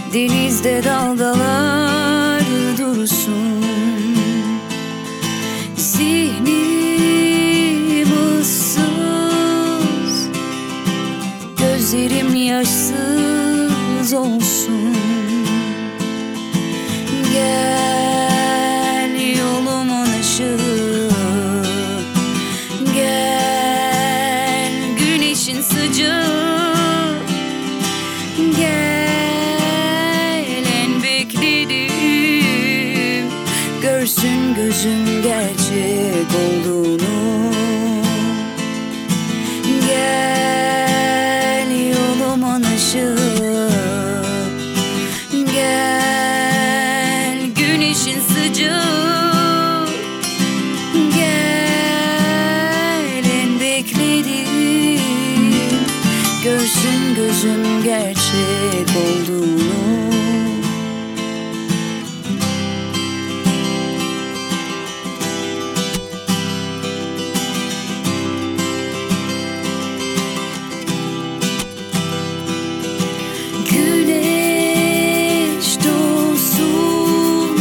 Denizde dalgalar dursun, zihnim ıssız, gözlerim yaşsız olsun. Gel yolumun ışığı, gel güneşin sıcağı, gel en beklediğim, görsün gözüm gerçek olduğunu. Gel yolumun ışığı, gel güneşin sıcağı, gel en beklediğim, görsün gözüm gerçek olduğunu. Güneş doğsun,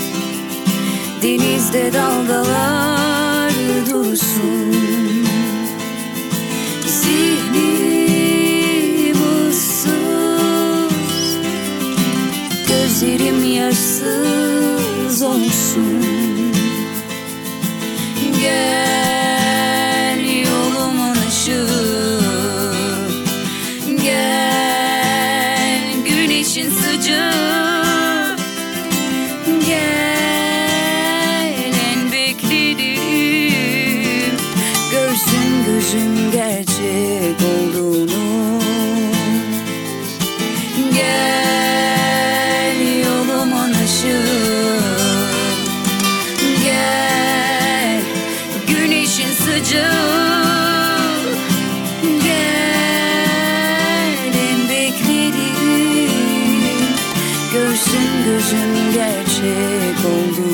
denizde dalgalar dursun, zihnim ıssız, gözlerim yaşsız olsun. Gel yolumun ışığı, gel güneşin sıcağı, gel en beklediğim, görsün gözüm gerçek olduğunu. Gel yolumun ışığı, gel güneşin sıcağı, gel en beklediğim, görsün gözüm gerçek olduğunu.